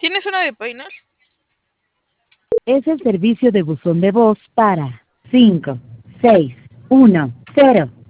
¿Tienes una de peinar? Es el servicio de buzón de voz para 5, 6, 1, 0.